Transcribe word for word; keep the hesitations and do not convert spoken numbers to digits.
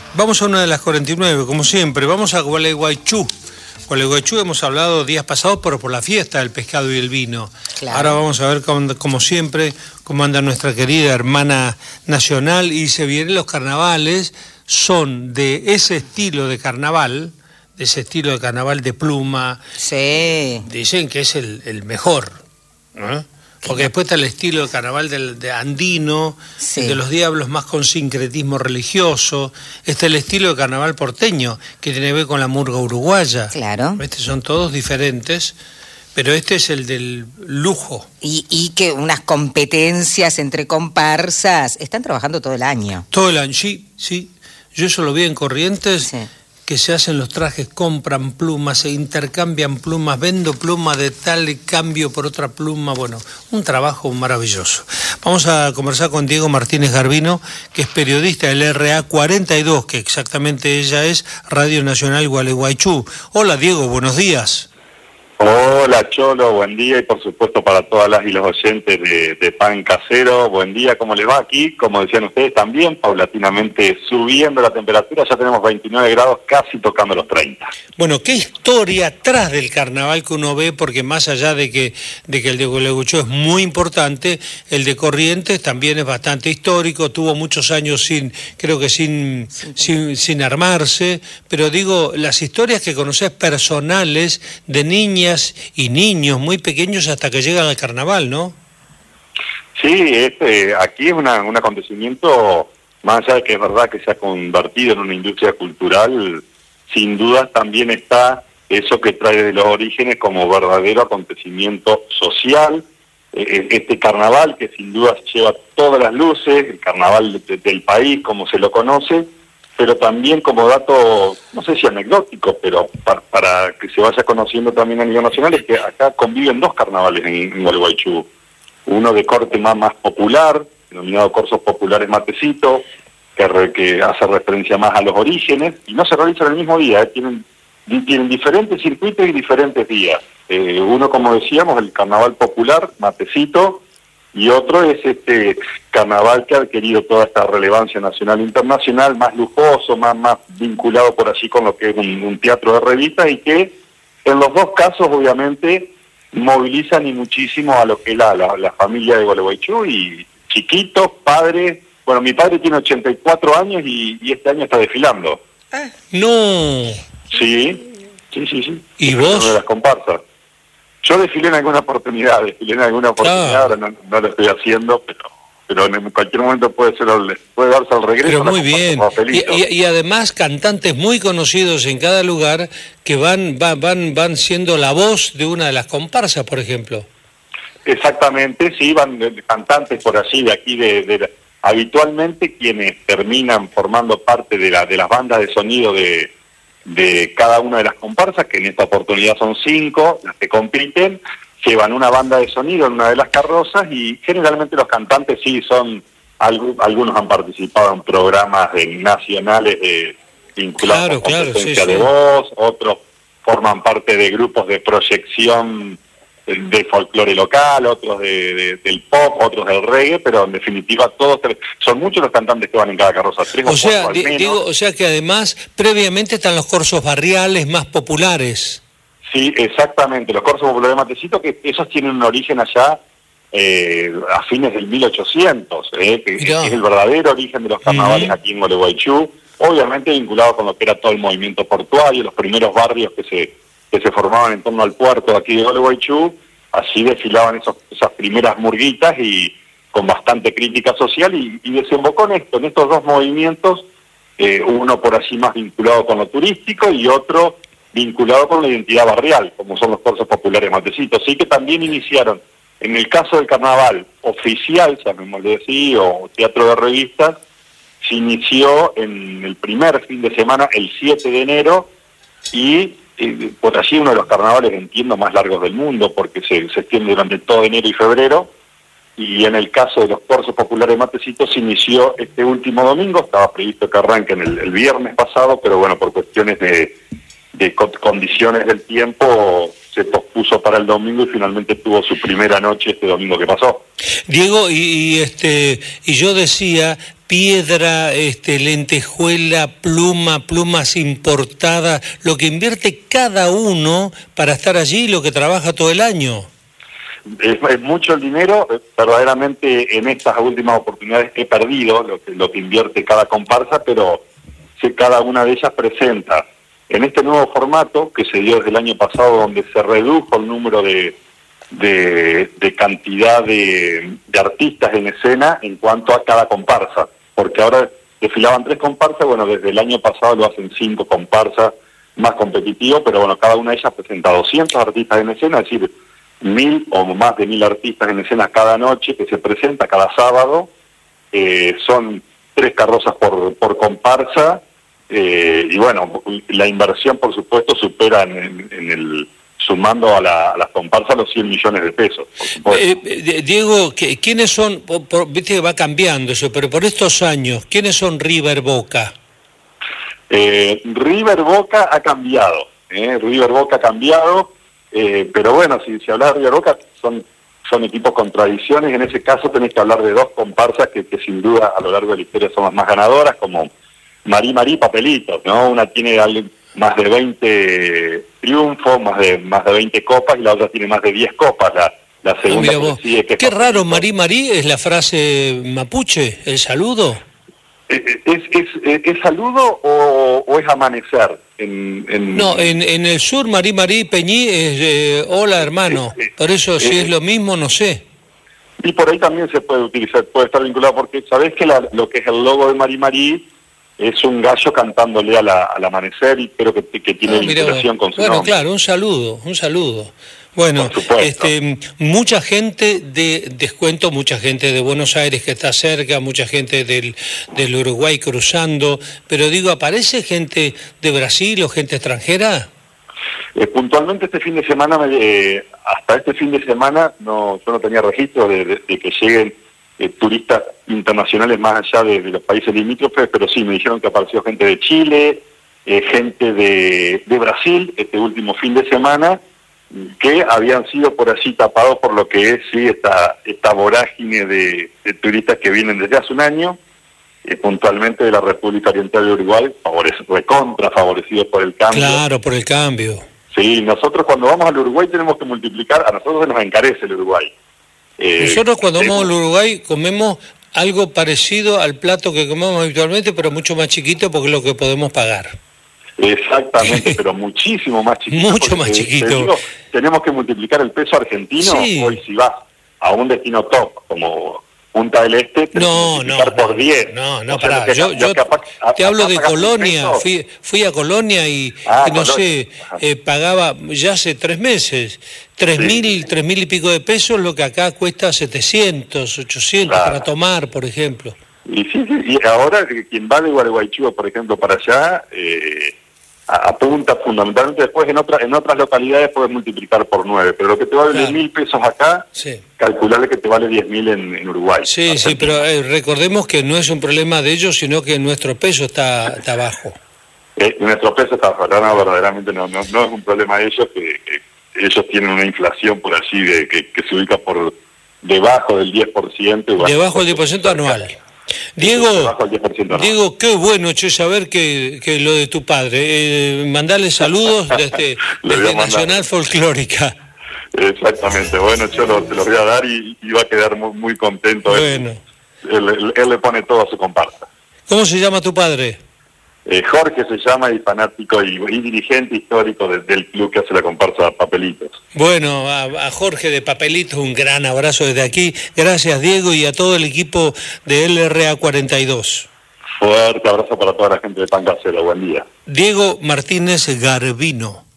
Vamos a una de las cuarenta y nueve, como siempre. Vamos a Gualeguaychú. Gualeguaychú hemos hablado días pasados, pero por la fiesta del pescado y el vino. Claro. Ahora vamos a ver, cómo, como siempre, cómo anda nuestra querida hermana nacional. Y se vienen los carnavales, son de ese estilo de carnaval, de ese estilo de carnaval de pluma. Sí. Dicen que es el, el mejor, ¿no? Porque después está el estilo de carnaval del, de andino, sí, de los diablos más con sincretismo religioso. Está el estilo de carnaval porteño, que tiene que ver con la murga uruguaya. Claro. Estos son todos diferentes, pero este es el del lujo. Y, y que unas competencias entre comparsas, están trabajando todo el año. Todo el año, sí, sí. Yo eso lo vi en Corrientes. Sí. Que se hacen los trajes, compran plumas, se intercambian plumas, vendo pluma de tal y cambio por otra pluma. Bueno, un trabajo maravilloso. Vamos a conversar con Diego Martínez Garbino, que es periodista del R A cuarenta y dos, que exactamente ella es Radio Nacional Gualeguaychú. Hola Diego, buenos días. Hola Cholo, buen día, y por supuesto para todas las y los oyentes de, de Pan Casero, buen día, ¿cómo les va aquí? Como decían ustedes también, paulatinamente subiendo la temperatura, ya tenemos veintinueve grados, casi tocando los treinta. Bueno, ¿qué historia atrás del carnaval que uno ve? Porque más allá de que, de que el de Gualeguaychú es muy importante, el de Corrientes también es bastante histórico, tuvo muchos años sin, creo que sin, sin, sin armarse, pero digo, las historias que conoces personales de niñas y niños muy pequeños hasta que llegan al carnaval, ¿no? Sí, este, aquí es una, un acontecimiento, más allá de que es verdad que se ha convertido en una industria cultural, sin duda también está eso que trae de los orígenes como verdadero acontecimiento social. Eh, este carnaval que sin duda lleva todas las luces, el carnaval de, del país como se lo conoce, pero también como dato, no sé si anecdótico, pero para, para que se vaya conociendo también a nivel nacional, es que acá conviven dos carnavales en, en Gualeguaychú. Uno de corte más, más popular, denominado Corsos Populares Matecito, que, re, que hace referencia más a los orígenes, y no se realizan el mismo día, ¿eh? tienen, tienen diferentes circuitos y diferentes días. Eh, uno, como decíamos, el carnaval popular, Matecito, y otro es este carnaval que ha adquirido toda esta relevancia nacional e internacional, más lujoso, más, más vinculado por allí con lo que es un, un teatro de revistas, y que en los dos casos obviamente movilizan y muchísimo a lo que es la, la, la familia de Gualeguaychú, y chiquitos, padres. Bueno, mi padre tiene ochenta y cuatro años y, y este año está desfilando. ¡No! Sí, sí, sí, sí. ¿Y vos? De las comparsas. Yo desfilé en alguna oportunidad, desfilé en alguna oportunidad, ah. ahora no, no lo estoy haciendo, pero pero en cualquier momento puede ser el, puede darse el regreso. Pero muy bien, y, y, y además cantantes muy conocidos en cada lugar que van, van, van, van siendo la voz de una de las comparsas, por ejemplo. Exactamente, sí, van cantantes por allí, de aquí, de, de habitualmente quienes terminan formando parte de, la, de las bandas de sonido de... de cada una de las comparsas, que en esta oportunidad son cinco, las que compiten, llevan una banda de sonido en una de las carrozas, y generalmente los cantantes sí son, algunos han participado en programas de, nacionales de, vinculados claro, con claro, presencia sí, de sí. voz, otros forman parte de grupos de proyección de folclore local, otros de, de, del pop, otros del reggae, pero en definitiva todos son muchos los cantantes que van en cada carroza. Tres o sea, al menos. digo, o sea que además previamente están los corsos barriales más populares. Sí, exactamente, los corsos populares de Matecito, que esos tienen un origen allá eh, a fines del mil ochocientos, eh, que Mirá. es el verdadero origen de los carnavales uh-huh. aquí en Gualeguaychú, obviamente vinculado con lo que era todo el movimiento portuario, los primeros barrios que se que se formaban en torno al puerto aquí de Gualeguaychú. Así desfilaban esos, esas primeras murguitas, y con bastante crítica social, y, y desembocó en esto, en estos dos movimientos, eh, uno por allí más vinculado con lo turístico y otro vinculado con la identidad barrial, como son los corsos populares Matecitos. Así que también iniciaron, en el caso del carnaval oficial, llamémosle así, o teatro de revistas, se inició en el primer fin de semana, el siete de enero, y Eh, por allí uno de los carnavales, entiendo, más largos del mundo, porque se, se extiende durante todo enero y febrero, y en el caso de los corsos populares Matecitos se inició este último domingo, estaba previsto que arranquen el, el viernes pasado, pero bueno, por cuestiones de, de condiciones del tiempo se pospuso para el domingo, y finalmente tuvo su primera noche este domingo que pasó. Diego, y, y este y yo decía, piedra, este, lentejuela, pluma, plumas importadas, lo que invierte cada uno para estar allí, lo que trabaja todo el año. Es, es mucho el dinero, verdaderamente en estas últimas oportunidades he perdido lo que, lo que invierte cada comparsa, pero sí, cada una de ellas presenta. En este nuevo formato que se dio desde el año pasado, donde se redujo el número de, de, de cantidad de, de artistas en escena en cuanto a cada comparsa, porque ahora desfilaban tres comparsas, bueno, desde el año pasado lo hacen cinco comparsas, más competitivo, pero bueno, cada una de ellas presenta doscientos artistas en escena, es decir, mil o más de mil artistas en escena cada noche que se presenta cada sábado, eh, son tres carrozas por, por comparsa, eh, y bueno, la inversión por supuesto supera en, en, en el, sumando a, la, a las comparsas los cien millones de pesos. Eh, Diego, ¿quiénes son, por, por, viste que va cambiando eso, pero por estos años, ¿quiénes son River Boca? Eh, River Boca ha cambiado, eh, River Boca ha cambiado, Eh, pero bueno, si, si hablas de River Boca, son, son equipos con tradiciones. En ese caso tenés que hablar de dos comparsas que, que sin duda a lo largo de la historia son las más ganadoras, como Marí Marí y Papelitos, ¿no? Una tiene más de veinte triunfos, más de más de veinte copas, y la otra tiene más de diez copas. La, la segunda oh, que sigue, que qué raro, Marí Marí es la frase mapuche, el saludo. ¿Es, es, es, es saludo o, o es amanecer? En, en, no, en, en el sur Marí Marí Peñí es eh, hola hermano, eh, eh, por eso si eh, es lo mismo no sé. Y por ahí también se puede utilizar, puede estar vinculado, porque sabés que la, lo que es el logo de Marí Marí es un gallo cantándole a la, al amanecer, y creo que, que tiene no, vinculación con su bueno, nombre. Claro, un saludo, un saludo. Bueno, este, mucha gente de descuento, mucha gente de Buenos Aires que está cerca, mucha gente del, del Uruguay cruzando, pero digo, ¿aparece gente de Brasil o gente extranjera? Eh, puntualmente este fin de semana, eh, hasta este fin de semana, no, yo no tenía registro de, de, de que lleguen eh, turistas internacionales más allá de, de los países limítrofes, pero sí, me dijeron que apareció gente de Chile, eh, gente de, de Brasil este último fin de semana, que habían sido por allí tapados por lo que es sí esta esta vorágine de, de turistas que vienen desde hace un año, eh, puntualmente de la República Oriental de Uruguay, favorece, recontra favorecidos por el cambio. Claro, por el cambio. Sí, nosotros cuando vamos al Uruguay tenemos que multiplicar, a nosotros se nos encarece el Uruguay. Eh, nosotros cuando vamos al Uruguay comemos algo parecido al plato que comemos habitualmente, pero mucho más chiquito porque es lo que podemos pagar. Exactamente, pero muchísimo más chiquito. Mucho más chiquito. Digo, tenemos que multiplicar el peso argentino. Sí. Hoy si vas a un destino top como Punta del Este, tenés no, que multiplicar no, por diez. No, no, pará, que, yo, yo capaz, te hablo de Colonia, fui, fui a Colonia y, ah, y no Colonia. sé, eh, pagaba ya hace tres meses, tres sí. mil, tres mil y pico de pesos, lo que acá cuesta setecientos, ochocientos claro. para tomar, por ejemplo. Y sí, sí, y ahora quien va de Gualeguaychú, por ejemplo, para allá, eh, apunta fundamentalmente, después en otras en otras localidades puedes multiplicar por nueve, pero lo que te vale claro. mil pesos acá, sí. calcularle que te vale diez mil en, en Uruguay. Sí, sí, pero eh, recordemos que no es un problema de ellos, sino que nuestro peso está, está bajo. Eh, nuestro peso está bajo, no, verdaderamente no, no, no es un problema de ellos, que, que ellos tienen una inflación por allí de, que, que se ubica por debajo del diez por ciento. Igual, debajo del diez por ciento anual. Diego, Diego, qué bueno, che, saber que, que lo de tu padre. Eh, mandarle saludos desde, desde Nacional Folclórica. Exactamente, bueno, yo lo, te lo voy a dar y, y va a quedar muy, muy contento. Bueno. Él, él, él le pone todo a su comparsa. ¿Cómo se llama tu padre? Eh, Jorge se llama, y fanático y, y dirigente histórico de, del club que hace la comparsa Papelitos. Bueno, a, a Jorge de Papelitos un gran abrazo desde aquí. Gracias, Diego, y a todo el equipo de L R A cuarenta y dos. Fuerte abrazo para toda la gente de Pancasera. Buen día. Diego Martínez Garbino.